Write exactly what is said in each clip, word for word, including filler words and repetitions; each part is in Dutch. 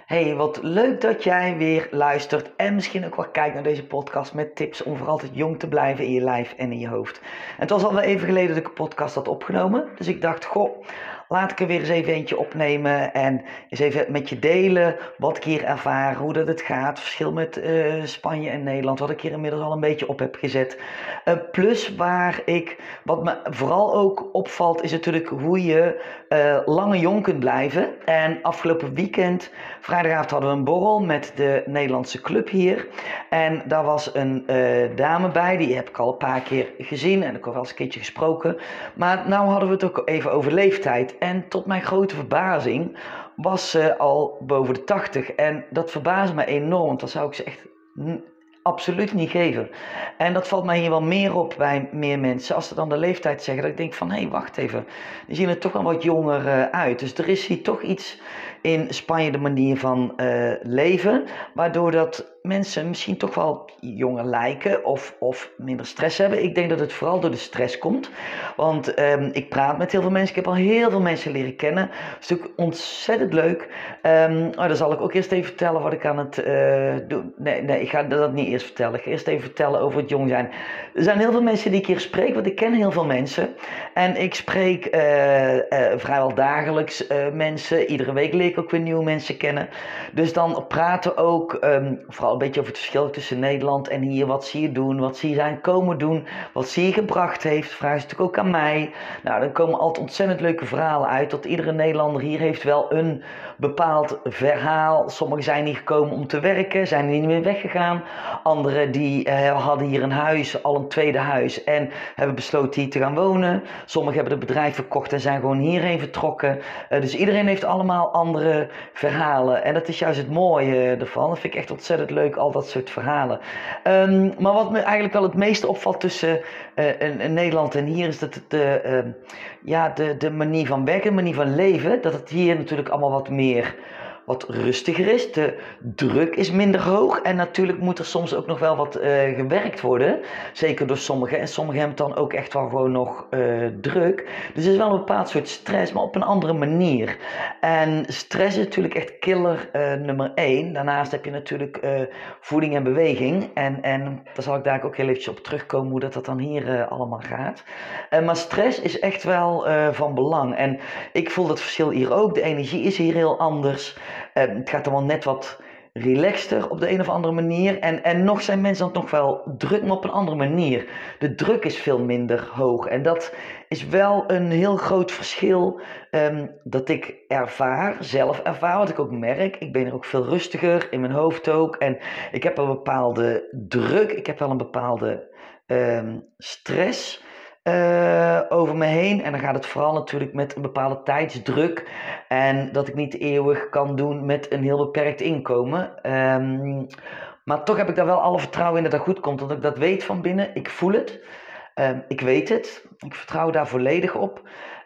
Hey, wat leuk dat jij weer luistert en misschien ook wel kijkt naar deze podcast met tips om voor altijd jong te blijven in je lijf en in je hoofd. En het was al wel even geleden dat ik een podcast had opgenomen, dus ik dacht, goh, laat ik er weer eens even eentje opnemen en eens even met je delen wat ik hier ervaar, hoe dat het gaat, verschil met uh, Spanje en Nederland, wat ik hier inmiddels al een beetje op heb gezet. Uh, plus waar ik, wat me vooral ook opvalt, is natuurlijk hoe je uh, langer jong kunt blijven. En afgelopen weekend, vrijdagavond hadden we een borrel met de Nederlandse club hier. En daar was een uh, dame bij, die heb ik al een paar keer gezien en ik heb wel eens een keertje gesproken. Maar nou hadden we het ook even over leeftijd. En tot mijn grote verbazing was ze al boven de tachtig. En dat verbaasde me enorm, want dat zou ik ze echt n- absoluut niet geven. En dat valt mij hier wel meer op bij meer mensen. Als ze dan de leeftijd zeggen, dat ik denk van, hé, hey, wacht even. Die zien er toch wel wat jonger uh, uit. Dus er is hier toch iets in Spanje, de manier van uh, leven, waardoor dat mensen misschien toch wel jonger lijken of, of minder stress hebben. Ik denk dat het vooral door de stress komt. Want um, ik praat met heel veel mensen. Ik heb al heel veel mensen leren kennen. Dat is natuurlijk ontzettend leuk. Um, oh, dan zal ik ook eerst even vertellen wat ik aan het uh, doen. Nee, nee, ik ga dat niet eerst vertellen. Ik ga eerst even vertellen over het jong zijn. Er zijn heel veel mensen die ik hier spreek, want ik ken heel veel mensen. En ik spreek uh, uh, vrijwel dagelijks uh, mensen. Iedere week leer ik ook weer nieuwe mensen kennen. Dus dan praten ook um, vooral een beetje over het verschil tussen Nederland en hier. Wat zie je doen? Wat zie je zijn komen doen? Wat zie je gebracht heeft? Vragen ze natuurlijk ook aan mij. Nou, dan komen altijd ontzettend leuke verhalen uit. Dat iedere Nederlander hier heeft wel een bepaald verhaal. Sommigen zijn hier gekomen om te werken, zijn er niet meer weggegaan. Anderen die uh, hadden hier een huis, al een tweede huis, en hebben besloten hier te gaan wonen. Sommigen hebben het bedrijf verkocht en zijn gewoon hierheen vertrokken. Uh, dus iedereen heeft allemaal andere verhalen. En dat is juist het mooie ervan. Dat vind ik echt ontzettend leuk, al dat soort verhalen. Um, maar wat me eigenlijk wel het meeste opvalt tussen uh, in, in Nederland en hier, is dat de, uh, ja, de, de manier van werken, de manier van leven, dat het hier natuurlijk allemaal wat meer, wat rustiger is. De druk is minder hoog en natuurlijk moet er soms ook nog wel wat uh, gewerkt worden. Zeker door sommigen. En sommigen hebben het dan ook echt wel gewoon nog uh, druk. Dus er is wel een bepaald soort stress, maar op een andere manier. En stress is natuurlijk echt killer uh, nummer één. Daarnaast heb je natuurlijk uh, voeding en beweging. En, en daar zal ik daar ook heel eventjes op terugkomen hoe dat, dat dan hier uh, allemaal gaat. Uh, maar stress is echt wel uh, van belang. En ik voel dat verschil hier ook. De energie is hier heel anders. Uh, het gaat allemaal net wat relaxter op de een of andere manier. En, en nog zijn mensen dan nog wel druk, maar op een andere manier. De druk is veel minder hoog. En dat is wel een heel groot verschil um, dat ik ervaar, zelf ervaar, wat ik ook merk. Ik ben er ook veel rustiger, in mijn hoofd ook. En ik heb een bepaalde druk, ik heb wel een bepaalde um, stress Uh, over me heen. En dan gaat het vooral natuurlijk met een bepaalde tijdsdruk. En dat ik niet eeuwig kan doen met een heel beperkt inkomen. Um, maar toch heb ik daar wel alle vertrouwen in dat dat goed komt. Want ik dat weet van binnen. Ik voel het. Um, ik weet het. Ik vertrouw daar volledig op.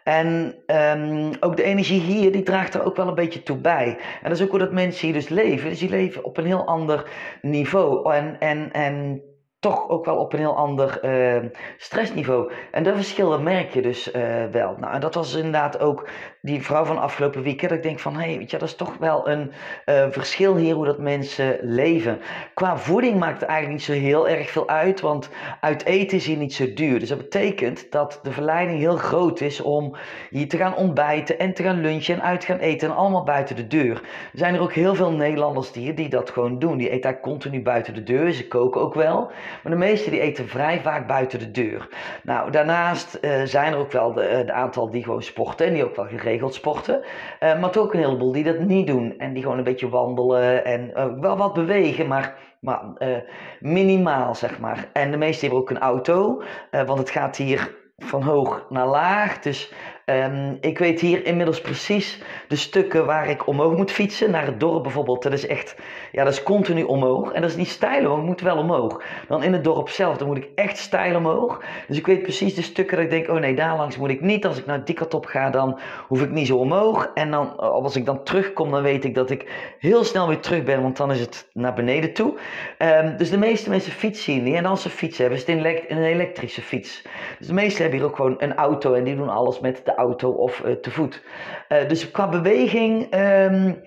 En um, ook de energie hier, die draagt er ook wel een beetje toe bij. En dat is ook hoe dat mensen hier dus leven. Dus die leven op een heel ander niveau. En... en, en toch ook wel op een heel ander uh, stressniveau. En dat verschil dat merk je dus uh, wel. Nou, en dat was inderdaad ook die vrouw van afgelopen weekend. Dat ik denk van, hé, hey, weet je, dat is toch wel een uh, verschil hier hoe dat mensen leven. Qua voeding maakt het eigenlijk niet zo heel erg veel uit, want uit eten is hier niet zo duur. Dus dat betekent dat de verleiding heel groot is om hier te gaan ontbijten en te gaan lunchen en uit te gaan eten en allemaal buiten de deur. Er zijn er ook heel veel Nederlanders die, die dat gewoon doen. Die eten eigenlijk continu buiten de deur. Ze koken ook wel. Maar de meesten die eten vrij vaak buiten de deur. Nou, daarnaast uh, zijn er ook wel de, de aantal die gewoon sporten en die ook wel geregeld sporten. Uh, maar toch ook een heleboel die dat niet doen. En die gewoon een beetje wandelen en uh, wel wat bewegen, maar, maar uh, minimaal zeg maar. En de meesten hebben ook een auto, uh, want het gaat hier van hoog naar laag. Dus um, ik weet hier inmiddels precies de stukken waar ik omhoog moet fietsen. Naar het dorp bijvoorbeeld. Dat is echt, ja, dat is continu omhoog. En dat is niet steil omhoog, ik moet wel omhoog. Dan in het dorp zelf, dan moet ik echt steil omhoog. Dus ik weet precies de stukken dat ik denk, oh nee, daar langs moet ik niet. Als ik naar die kant op ga, dan hoef ik niet zo omhoog. En dan, als ik dan terugkom, dan weet ik dat ik heel snel weer terug ben, want dan is het naar beneden toe. Um, dus de meeste mensen fietsen hier niet. En als ze fietsen hebben, is het een elektrische fiets. Dus de meeste hebben hier ook gewoon een auto en die doen alles met de auto of uh, te voet. Uh, dus qua beweging um,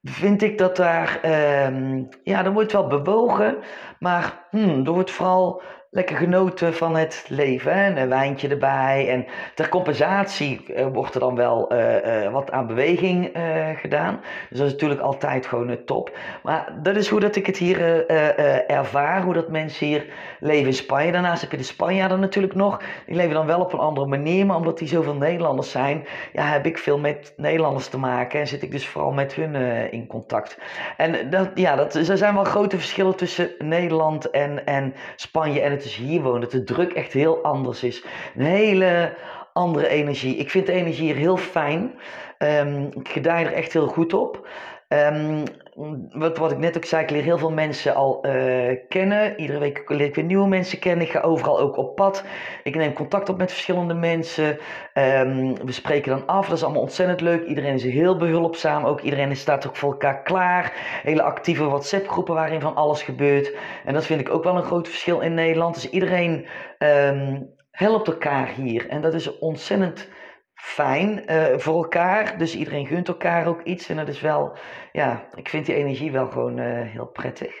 vind ik dat daar, um, ja, er wordt wel bewogen, maar hmm, er wordt vooral lekker genoten van het leven. Hè? Een wijntje erbij. En ter compensatie uh, wordt er dan wel uh, uh, wat aan beweging uh, gedaan. Dus dat is natuurlijk altijd gewoon uh, top. Maar dat is hoe dat ik het hier uh, uh, ervaar. Hoe dat mensen hier leven in Spanje. Daarnaast heb je de Spanjaarden natuurlijk nog. Die leven dan wel op een andere manier. Maar omdat die zoveel Nederlanders zijn, ja, heb ik veel met Nederlanders te maken. En zit ik dus vooral met hun uh, in contact. En dat, ja, dat, er zijn wel grote verschillen tussen Nederland en, en Spanje. En het is hier wonen, dat de druk echt heel anders is. Een hele andere energie. Ik vind de energie hier heel fijn. Um, ik gedij er echt heel goed op. Um, wat, wat ik net ook zei, ik leer heel veel mensen al uh, kennen. Iedere week leer ik weer nieuwe mensen kennen. Ik ga overal ook op pad. Ik neem contact op met verschillende mensen. Um, we spreken dan af. Dat is allemaal ontzettend leuk. Iedereen is heel behulpzaam. Ook iedereen staat ook voor elkaar klaar. Hele actieve WhatsApp groepen waarin van alles gebeurt. En dat vind ik ook wel een groot verschil in Nederland. Dus iedereen um, helpt elkaar hier. En dat is ontzettend fijn uh, voor elkaar. Dus iedereen gunt elkaar ook iets. En dat is wel, ja, ik vind die energie wel gewoon uh, heel prettig.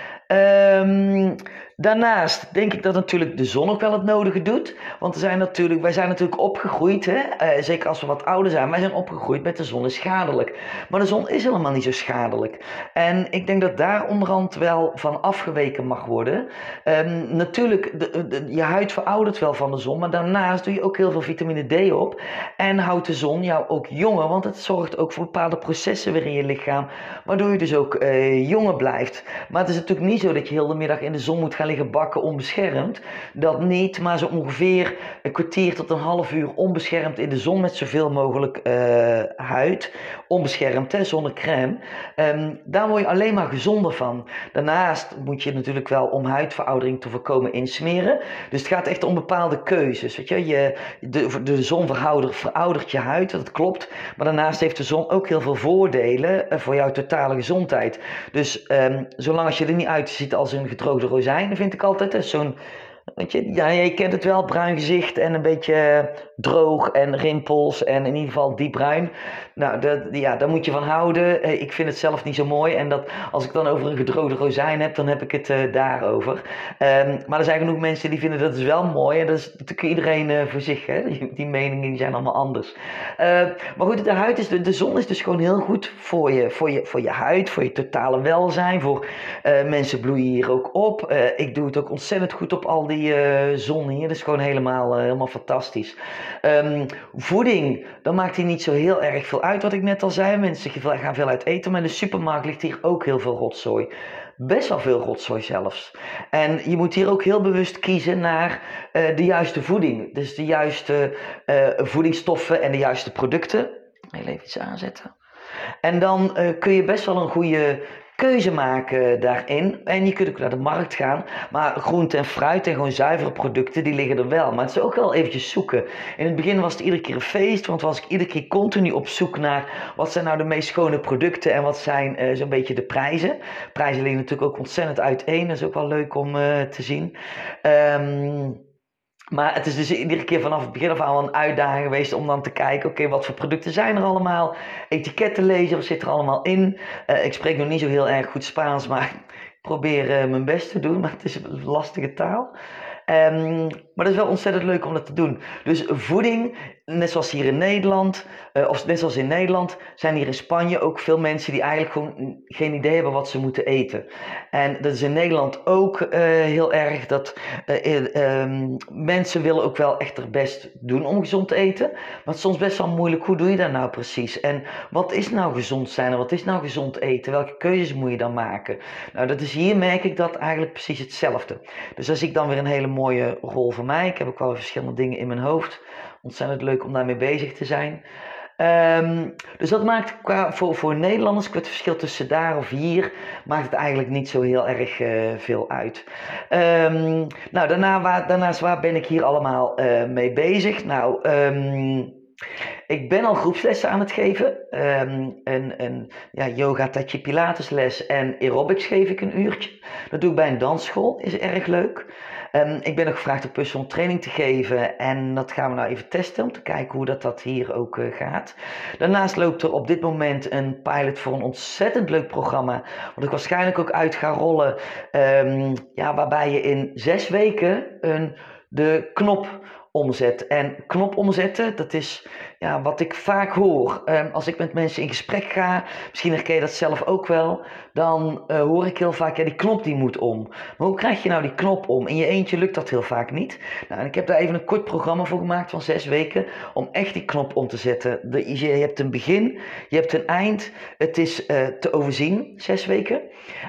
Um, daarnaast denk ik dat natuurlijk de zon ook wel het nodige doet. Want er zijn natuurlijk, wij zijn natuurlijk opgegroeid, hè? Uh, zeker als we wat ouder zijn. Wij zijn opgegroeid met de zon is schadelijk. Maar de zon is helemaal niet zo schadelijk. En ik denk dat daar onderhand wel van afgeweken mag worden. Um, natuurlijk, de, de, je huid veroudert wel van de zon. Maar daarnaast doe je ook heel veel vitamine D op. En houdt de zon jou ook jonger. Want het zorgt ook voor bepaalde processen weer in je lichaam. Waardoor je dus ook uh, jonger blijft. Maar het is natuurlijk niet zo dat je heel de middag in de zon moet gaan liggen bakken onbeschermd. Dat niet, maar zo ongeveer een kwartier tot een half uur onbeschermd in de zon met zoveel mogelijk uh, huid. Onbeschermd, hè, zonder crème. Um, daar word je alleen maar gezonder van. Daarnaast moet je natuurlijk wel om huidveroudering te voorkomen insmeren. Dus het gaat echt om bepaalde keuzes. Weet je? Je, de, de zon veroudert, veroudert je huid, dat klopt. Maar daarnaast heeft de zon ook heel veel voordelen uh, voor jouw totale gezondheid. Dus um, zolang als je er niet uitziet als een gedroogde rozijn, vind ik altijd. Hè, zo'n, weet je, ja, je kent het wel, bruin gezicht en een beetje droog en rimpels en in ieder geval diep bruin. Nou, dat, ja, daar moet je van houden. Ik vind het zelf niet zo mooi. En dat, als ik dan over een gedroogde rozijn heb, dan heb ik het uh, daarover. Um, maar er zijn genoeg mensen die vinden dat is wel mooi. En dat is natuurlijk iedereen uh, voor zich. Hè? Die, die meningen die zijn allemaal anders. Uh, maar goed, de, huid is, de, de zon is dus gewoon heel goed voor je, voor, je, voor je huid, voor je totale welzijn. Voor uh, mensen bloeien hier ook op. Uh, ik doe het ook ontzettend goed op al die uh, zon hier. Dat is gewoon helemaal, uh, helemaal fantastisch. Um, voeding, dan maakt hij niet zo heel erg veel uit wat ik net al zei. Mensen gaan veel uit eten, maar in de supermarkt ligt hier ook heel veel rotzooi. Best wel veel rotzooi zelfs. En je moet hier ook heel bewust kiezen naar uh, de juiste voeding. Dus de juiste uh, voedingsstoffen en de juiste producten. Heel even iets aanzetten. En dan uh, kun je best wel een goede keuze maken daarin. En je kunt ook naar de markt gaan. Maar groente en fruit en gewoon zuivere producten, die liggen er wel. Maar het is ook wel eventjes zoeken. In het begin was het iedere keer een feest. Want was ik iedere keer continu op zoek naar wat zijn nou de meest schone producten. En wat zijn uh, zo'n beetje de prijzen. Prijzen liggen natuurlijk ook ontzettend uiteen. Dat is ook wel leuk om uh, te zien. Um, Maar het is dus iedere keer vanaf het begin af aan wel een uitdaging geweest om dan te kijken, oké, okay, wat voor producten zijn er allemaal? Etiketten lezen, wat zit er allemaal in? Uh, ik spreek nog niet zo heel erg goed Spaans, maar ik probeer uh, mijn best te doen, maar het is een lastige taal. Um, maar dat is wel ontzettend leuk om dat te doen. Dus voeding, net zoals hier in Nederland, uh, of net zoals in Nederland, zijn hier in Spanje ook veel mensen die eigenlijk gewoon geen idee hebben wat ze moeten eten. En dat is in Nederland ook uh, heel erg dat uh, um, mensen willen ook wel echt er best doen om gezond te eten. Maar het is soms best wel moeilijk, hoe doe je dat nou precies? En wat is nou gezond zijn en wat is nou gezond eten? Welke keuzes moet je dan maken? Nou, dat is hier merk ik dat eigenlijk precies hetzelfde. Dus daar zie ik dan weer een hele mooie rol voor mij. Ik heb ook wel verschillende dingen in mijn hoofd. Ontzettend leuk om daarmee bezig te zijn. Um, dus dat maakt qua, voor, voor Nederlanders, qua het verschil tussen daar of hier, maakt het eigenlijk niet zo heel erg uh, veel uit. Um, nou, daarna, waar, daarnaast waar ben ik hier allemaal uh, mee bezig? Nou, um, Ik ben al groepslessen aan het geven. Um, een een ja, yoga, tai chi, pilatesles en aerobics geef ik een uurtje. Dat doe ik bij een dansschool, is erg leuk. Um, ik ben ook gevraagd om personal training te geven en dat gaan we nou even testen om te kijken hoe dat, dat hier ook uh, gaat. Daarnaast loopt er op dit moment een pilot voor een ontzettend leuk programma, wat ik waarschijnlijk ook uit ga rollen, um, ja, waarbij je in zes weken een, de knop omzet. En knop omzetten, dat is ja, wat ik vaak hoor. Um, als ik met mensen in gesprek ga, misschien herken je dat zelf ook wel, dan uh, hoor ik heel vaak, ja, die knop die moet om. Maar hoe krijg je nou die knop om? In je eentje lukt dat heel vaak niet. Nou, en ik heb daar even een kort programma voor gemaakt van zes weken, om echt die knop om te zetten. De, je hebt een begin, je hebt een eind, het is uh, te overzien, zes weken.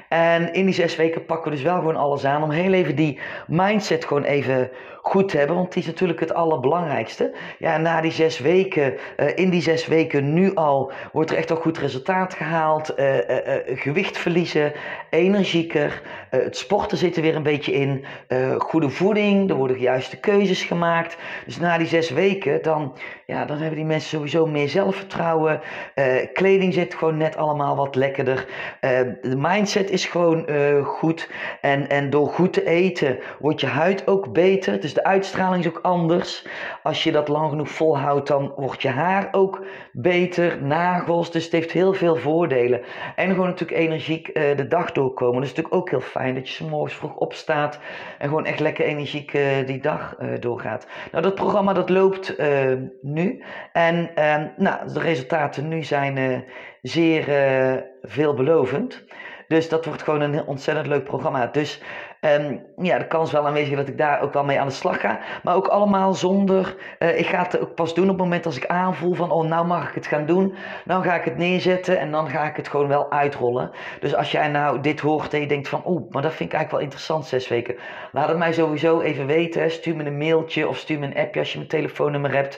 En in die zes weken pakken we dus wel gewoon alles aan, om heel even die mindset gewoon even goed te hebben, want die is natuurlijk het allerbelangrijkste. Ja, na die zes weken, uh, in die zes weken nu al, wordt er echt al goed resultaat gehaald. Uh, uh, uh, gewicht verliezen, energieker, uh, het sporten zit er weer een beetje in. Uh, goede voeding, er worden de juiste keuzes gemaakt. Dus na die zes weken, dan, ja, dan hebben die mensen sowieso meer zelfvertrouwen. Uh, kleding zit gewoon net allemaal wat lekkerder. Uh, de mindset is gewoon uh, goed. En, en door goed te eten, wordt je huid ook beter. Dus de uitstraling is ook anders. Als je dat lang genoeg volhoudt, dan wordt je haar ook beter, nagels. Dus het heeft heel veel voordelen. En gewoon natuurlijk energiek uh, de dag doorkomen. Dat is natuurlijk ook heel fijn dat je 's morgens vroeg opstaat en gewoon echt lekker energiek uh, die dag uh, doorgaat. Nou, dat programma dat loopt uh, nu. En uh, nou, de resultaten nu zijn uh, zeer uh, veelbelovend. Dus dat wordt gewoon een ontzettend leuk programma. Dus um, ja, de kans wel aanwezig dat ik daar ook wel mee aan de slag ga. Maar ook allemaal zonder... Uh, ik ga het ook pas doen op het moment als ik aanvoel van... oh, nou mag ik het gaan doen. Dan ga ik het neerzetten en dan ga ik het gewoon wel uitrollen. Dus als jij nou dit hoort en je denkt van... oeh, maar dat vind ik eigenlijk wel interessant, zes weken. Laat het mij sowieso even weten. Stuur me een mailtje of stuur me een appje als je mijn telefoonnummer hebt.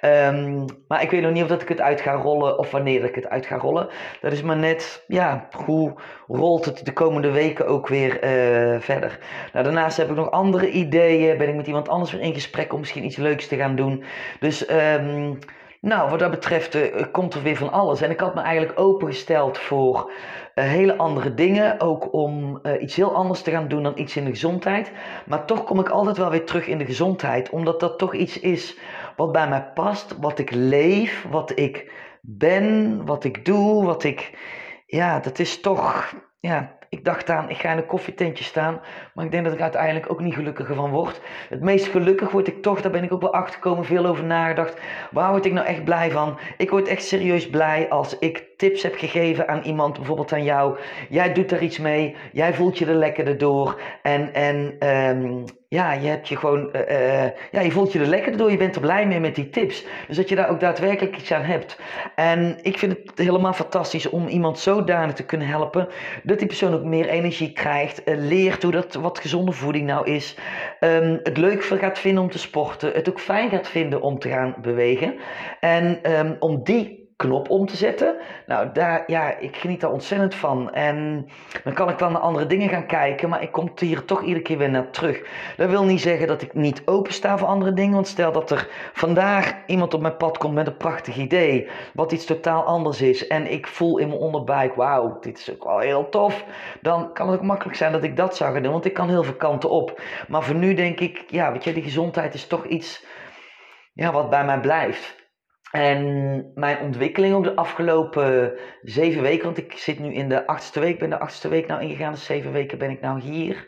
Um, maar ik weet nog niet of dat ik het uit ga rollen of wanneer ik het uit ga rollen. Dat is maar net, ja, hoe rolt het de komende weken ook weer uh, verder. Nou, daarnaast heb ik nog andere ideeën. Ben ik met iemand anders weer in gesprek om misschien iets leuks te gaan doen. Dus, um, nou, wat dat betreft uh, komt er weer van alles. En ik had me eigenlijk opengesteld voor uh, hele andere dingen. Ook om uh, iets heel anders te gaan doen dan iets in de gezondheid. Maar toch kom ik altijd wel weer terug in de gezondheid. Omdat dat toch iets is wat bij mij past. Wat ik leef, wat ik ben, wat ik doe, wat ik... Ja, dat is toch... Ja, ik dacht aan, ik ga in een koffietentje staan, maar ik denk dat ik uiteindelijk ook niet gelukkiger van word. Het meest gelukkig word ik toch, daar ben ik ook wel achter gekomen, veel over nagedacht. Waar word ik nou echt blij van? Ik word echt serieus blij als ik tips heb gegeven aan iemand, bijvoorbeeld aan jou. Jij doet er iets mee, jij voelt je er lekkerder door en... en um, ja, je hebt je gewoon, uh, uh, ja, je voelt je er lekker door, je bent er blij mee met die tips. Dus dat je daar ook daadwerkelijk iets aan hebt. En ik vind het helemaal fantastisch om iemand zodanig te kunnen helpen, dat die persoon ook meer energie krijgt, uh, leert hoe dat, wat gezonde voeding nou is, um, het leuk gaat vinden om te sporten, het ook fijn gaat vinden om te gaan bewegen. En um, om die knop om te zetten. Nou, daar, ja, ik geniet daar ontzettend van. En dan kan ik wel naar andere dingen gaan kijken, maar ik kom hier toch iedere keer weer naar terug. Dat wil niet zeggen dat ik niet opensta voor andere dingen, want stel dat er vandaag iemand op mijn pad komt met een prachtig idee, wat iets totaal anders is, en ik voel in mijn onderbuik, wauw, dit is ook wel heel tof, dan kan het ook makkelijk zijn dat ik dat zou gaan doen, want ik kan heel veel kanten op. Maar voor nu denk ik, ja, weet je, die gezondheid is toch iets, ja, wat bij mij blijft. En mijn ontwikkeling ook de afgelopen zeven weken, want ik zit nu in de achtste week, ben de achtste week nou ingegaan, dus zeven weken ben ik nou hier.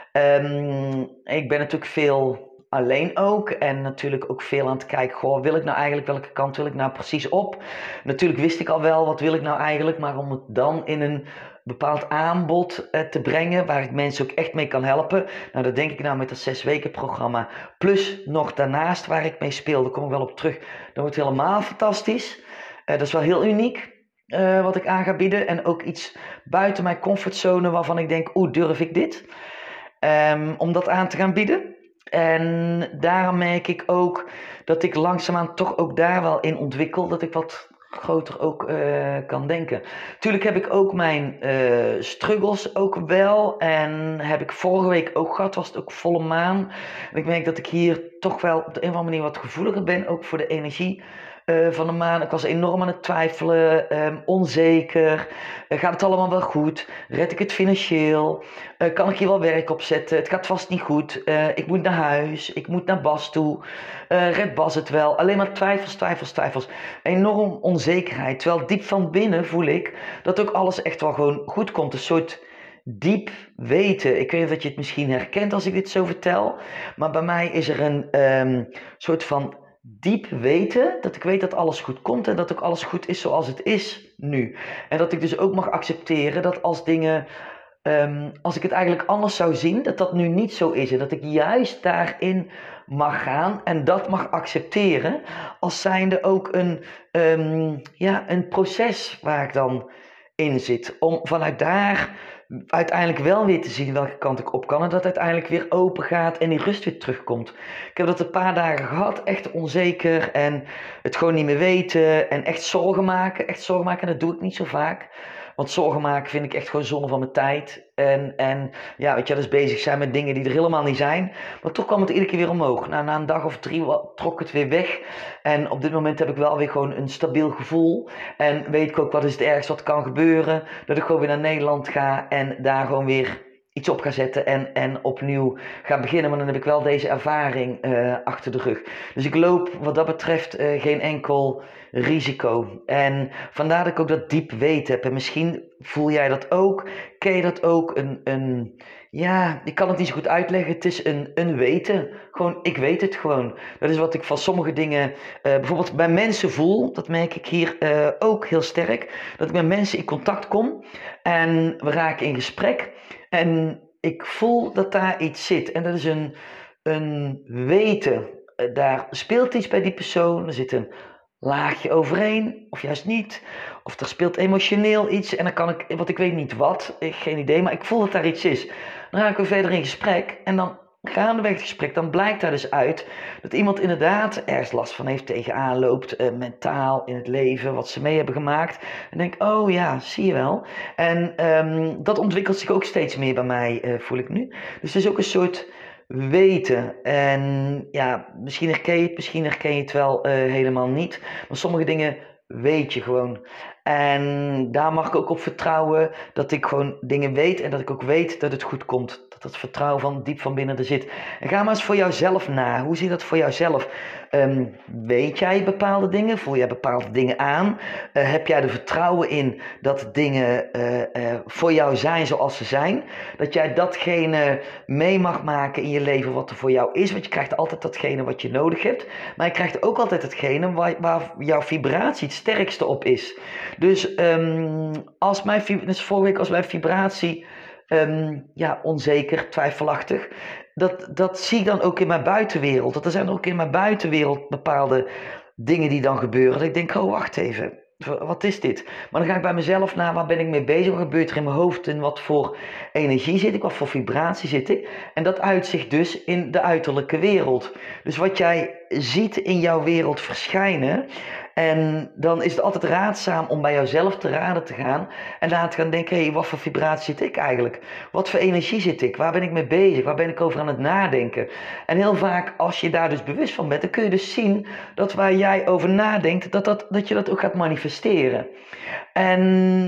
Um, ik ben natuurlijk veel alleen ook en natuurlijk ook veel aan het kijken, goh, wil ik nou eigenlijk, welke kant wil ik nou precies op? Natuurlijk wist ik al wel, wat wil ik nou eigenlijk, maar om het dan in een bepaald aanbod uh, te brengen, waar ik mensen ook echt mee kan helpen. Nou, dat denk ik nou met dat zes weken programma. Plus nog daarnaast waar ik mee speel, daar kom ik wel op terug. Dat wordt helemaal fantastisch. Uh, dat is wel heel uniek uh, wat ik aan ga bieden. En ook iets buiten mijn comfortzone waarvan ik denk, oeh, durf ik dit? Um, om dat aan te gaan bieden. En daarom merk ik ook dat ik langzaamaan toch ook daar wel in ontwikkel. Dat ik wat groter ook uh, kan denken. Tuurlijk heb ik ook mijn uh, struggles ook wel. En heb ik vorige week ook gehad, was het ook volle maan. En ik merk dat ik hier toch wel op de een of andere manier wat gevoeliger ben. Ook voor de energie uh, van de maand. Ik was enorm aan het twijfelen, um, onzeker. Uh, gaat het allemaal wel goed? Red ik het financieel? Uh, kan ik hier wel werk op zetten? Het gaat vast niet goed. Uh, ik moet naar huis. Ik moet naar Bas toe. Uh, red Bas het wel? Alleen maar twijfels, twijfels, twijfels. Enorm onzekerheid. Terwijl diep van binnen voel ik dat ook alles echt wel gewoon goed komt. Een soort diep weten. Ik weet niet of je het misschien herkent als ik dit zo vertel. Maar bij mij is er een um, soort van diep weten. Dat ik weet dat alles goed komt. En dat ook alles goed is zoals het is nu. En dat ik dus ook mag accepteren dat als dingen... Um, als ik het eigenlijk anders zou zien. Dat dat nu niet zo is. En dat ik juist daarin mag gaan. En dat mag accepteren. Als zijnde ook een, um, ja, een proces waar ik dan in zit. Om vanuit daar... uiteindelijk wel weer te zien welke kant ik op kan. En dat het uiteindelijk weer open gaat en die rust weer terugkomt. Ik heb dat een paar dagen gehad. Echt onzeker. En het gewoon niet meer weten. En echt zorgen maken. Echt zorgen maken. En dat doe ik niet zo vaak. Want zorgen maken vind ik echt gewoon zonde van mijn tijd. En, en ja, weet je, dus bezig zijn met dingen die er helemaal niet zijn. Maar toch kwam het iedere keer weer omhoog. Nou, na een dag of drie trok het weer weg. En op dit moment heb ik wel weer gewoon een stabiel gevoel. En weet ik ook wat is het ergste wat kan gebeuren. Dat ik gewoon weer naar Nederland ga en daar gewoon weer iets op ga zetten en, en opnieuw ga beginnen. Maar dan heb ik wel deze ervaring uh, achter de rug. Dus ik loop wat dat betreft uh, geen enkel risico. En vandaar dat ik ook dat diep weten heb. En misschien voel jij dat ook. Ken je dat ook? Een, een, ja, ik kan het niet zo goed uitleggen. Het is een, een weten. Gewoon, ik weet het gewoon. Dat is wat ik van sommige dingen, uh, bijvoorbeeld bij mensen voel. Dat merk ik hier uh, ook heel sterk. Dat ik met mensen in contact kom. En we raken in gesprek. En ik voel dat daar iets zit. En dat is een, een weten. Daar speelt iets bij die persoon. Er zit een laagje overheen. Of juist niet. Of er speelt emotioneel iets. En dan kan ik, wat ik weet niet wat. Ik, geen idee. Maar ik voel dat daar iets is. Dan raken we verder in gesprek. En dan gaandeweg het gesprek. Dan blijkt daar dus uit. Dat iemand inderdaad ergens last van heeft. Tegenaan loopt. Uh, mentaal in het leven. Wat ze mee hebben gemaakt. En denk oh ja, zie je wel. En um, dat ontwikkelt zich ook steeds meer bij mij. Uh, voel ik nu. Dus het is ook een soort weten. En ja, misschien herken je het. Misschien herken je het wel uh, helemaal niet. Maar sommige dingen weet je gewoon. En daar mag ik ook op vertrouwen dat ik gewoon dingen weet en dat ik ook weet dat het goed komt. Dat dat vertrouwen van diep van binnen er zit. En ga maar eens voor jouzelf na. Hoe zit dat voor jouzelf? Um, weet jij bepaalde dingen? Voel jij bepaalde dingen aan? Uh, heb jij er vertrouwen in dat dingen uh, uh, voor jou zijn zoals ze zijn? Dat jij datgene mee mag maken in je leven wat er voor jou is. Want je krijgt altijd datgene wat je nodig hebt. Maar je krijgt ook altijd hetgene waar, waar jouw vibratie het sterkste op is. Dus um, als mijn, dus vorige week als mijn vibratie um, ja, onzeker, twijfelachtig, dat, dat zie ik dan ook in mijn buitenwereld. Dat er zijn ook in mijn buitenwereld bepaalde dingen die dan gebeuren. Dat ik denk, oh wacht even, wat is dit? Maar dan ga ik bij mezelf na, waar ben ik mee bezig? Wat gebeurt er in mijn hoofd? En wat voor energie zit ik? Wat voor vibratie zit ik? En dat uitzicht dus in de uiterlijke wereld. Dus wat jij ziet in jouw wereld verschijnen. En dan is het altijd raadzaam om bij jouzelf te raden te gaan. En daar te gaan denken, hé, hey, wat voor vibratie zit ik eigenlijk? Wat voor energie zit ik? Waar ben ik mee bezig? Waar ben ik over aan het nadenken? En heel vaak, als je daar dus bewust van bent, dan kun je dus zien dat waar jij over nadenkt, dat, dat, dat je dat ook gaat manifesteren. En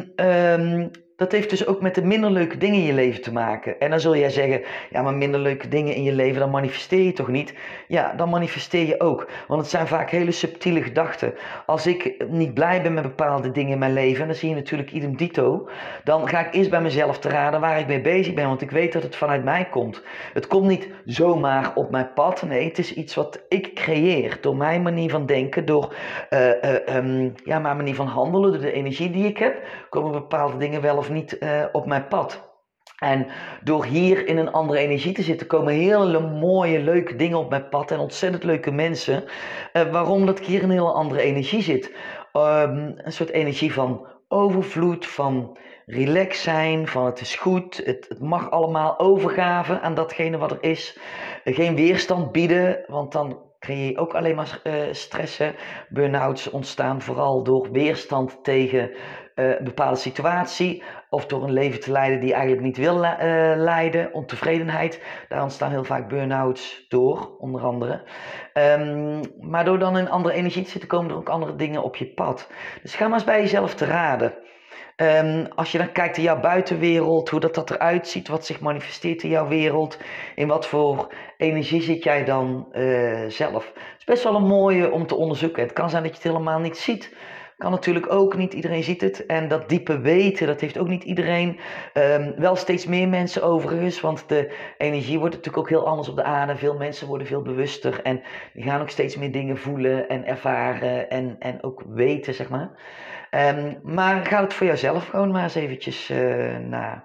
um, dat heeft dus ook met de minder leuke dingen in je leven te maken. En dan zul jij zeggen, ja, maar minder leuke dingen in je leven, dan manifesteer je toch niet? Ja, dan manifesteer je ook. Want het zijn vaak hele subtiele gedachten. Als ik niet blij ben met bepaalde dingen in mijn leven, en dan zie je natuurlijk idem dito, dan ga ik eerst bij mezelf te raden waar ik mee bezig ben, want ik weet dat het vanuit mij komt. Het komt niet zomaar op mijn pad, nee, het is iets wat ik creëer, door mijn manier van denken, door uh, uh, um, ja, mijn manier van handelen, door de energie die ik heb, komen bepaalde dingen wel of niet uh, op mijn pad. En door hier in een andere energie te zitten, komen hele mooie, leuke dingen op mijn pad en ontzettend leuke mensen. Uh, waarom? Dat ik hier in een hele andere energie zit. Um, een soort energie van overvloed, van relax zijn, van het is goed, het, het mag allemaal, overgave aan datgene wat er is. Uh, geen weerstand bieden, want dan creëer je ook alleen maar uh, stressen. Burn-outs ontstaan vooral door weerstand tegen uh, een bepaalde situatie of door een leven te leiden die je eigenlijk niet wil uh, leiden, ontevredenheid. Daar ontstaan heel vaak burn-outs door, onder andere. Um, maar door dan in andere energie te zitten, komen er ook andere dingen op je pad. Dus ga maar eens bij jezelf te raden. Um, als je dan kijkt in jouw buitenwereld, hoe dat, dat eruit ziet, wat zich manifesteert in jouw wereld, in wat voor energie zit jij dan uh, zelf. Het is best wel een mooie om te onderzoeken. Het kan zijn dat je het helemaal niet ziet. Kan natuurlijk ook, niet iedereen ziet het. En dat diepe weten, dat heeft ook niet iedereen. Um, wel steeds meer mensen overigens, want de energie wordt natuurlijk ook heel anders op de aarde. Veel mensen worden veel bewuster en die gaan ook steeds meer dingen voelen en ervaren en, en ook weten, zeg maar. Um, maar ga het voor jouzelf gewoon maar eens eventjes uh, na.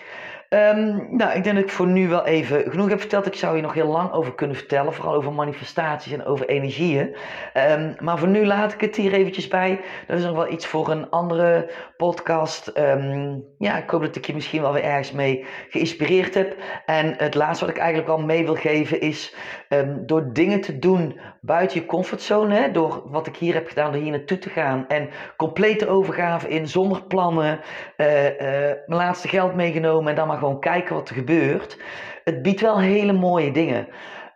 Um, nou, ik denk dat ik voor nu wel even genoeg heb verteld. Ik zou hier nog heel lang over kunnen vertellen, vooral over manifestaties en over energieën. Um, maar voor nu laat ik het hier eventjes bij. Dat is nog wel iets voor een andere podcast. Um, ja, ik hoop dat ik je misschien wel weer ergens mee geïnspireerd heb. En het laatste wat ik eigenlijk al mee wil geven is, um, door dingen te doen buiten je comfortzone, hè, door wat ik hier heb gedaan, door hier naartoe te gaan en complete overgave in, zonder plannen, uh, uh, mijn laatste geld meegenomen en dan maar gewoon kijken wat er gebeurt. Het biedt wel hele mooie dingen.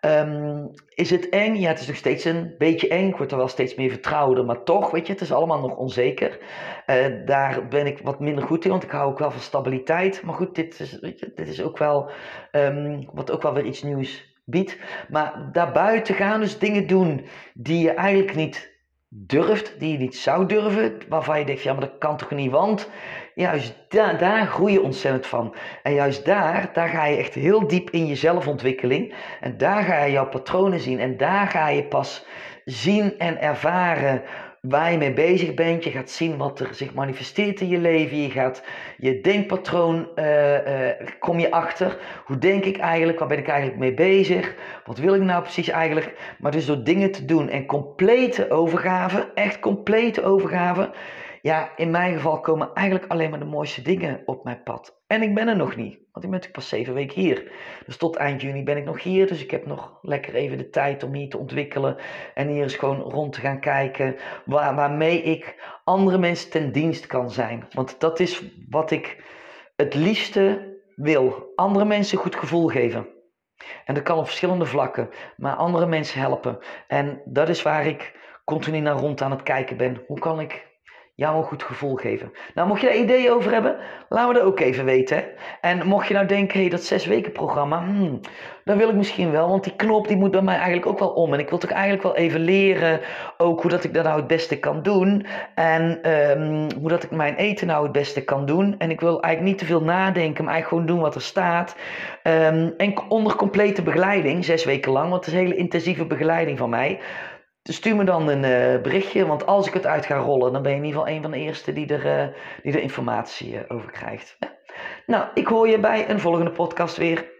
Um, is het eng? Ja, het is nog steeds een beetje eng. Ik word er wel steeds meer vertrouwder, maar toch, weet je, het is allemaal nog onzeker. Uh, daar ben ik wat minder goed in, want ik hou ook wel van stabiliteit. Maar goed, dit is, weet je, dit is ook wel um, wat ook wel weer iets nieuws biedt. Maar daarbuiten gaan dus dingen doen die je eigenlijk niet durft, die je niet zou durven, waarvan je denkt, ja, maar dat kan toch niet, want juist daar, daar groei je ontzettend van. En juist daar, daar ga je echt heel diep in je zelfontwikkeling en daar ga je jouw patronen zien en daar ga je pas zien en ervaren waar je mee bezig bent. Je gaat zien wat er zich manifesteert in je leven. Je gaat je denkpatroon, uh, uh, kom je achter. Hoe denk ik eigenlijk? Waar ben ik eigenlijk mee bezig? Wat wil ik nou precies eigenlijk? Maar dus door dingen te doen en complete overgave, echt complete overgave. Ja, in mijn geval komen eigenlijk alleen maar de mooiste dingen op mijn pad. En ik ben er nog niet, want ik ben natuurlijk pas zeven weken hier. Dus tot eind juni ben ik nog hier, dus ik heb nog lekker even de tijd om hier te ontwikkelen. En hier eens gewoon rond te gaan kijken, waar, waarmee ik andere mensen ten dienst kan zijn. Want dat is wat ik het liefste wil. Andere mensen een goed gevoel geven. En dat kan op verschillende vlakken, maar andere mensen helpen. En dat is waar ik continu naar rond aan het kijken ben. Hoe kan ik jou een goed gevoel geven? Nou, mocht je daar ideeën over hebben, laat me dat ook even weten. Hè? En mocht je nou denken, hé, hey, dat zes weken programma, hmm, dat wil ik misschien wel, want die knop die moet bij mij eigenlijk ook wel om. En ik wil toch eigenlijk wel even leren, ook hoe dat ik dat nou het beste kan doen. En um, hoe dat ik mijn eten nou het beste kan doen. En ik wil eigenlijk niet te veel nadenken, maar eigenlijk gewoon doen wat er staat. Um, en onder complete begeleiding, zes weken lang, want het is een hele intensieve begeleiding van mij. Dus stuur me dan een uh, berichtje, want als ik het uit ga rollen, dan ben je in ieder geval een van de eerste die er, uh, die er informatie uh, over krijgt. Ja. Nou, ik hoor je bij een volgende podcast weer.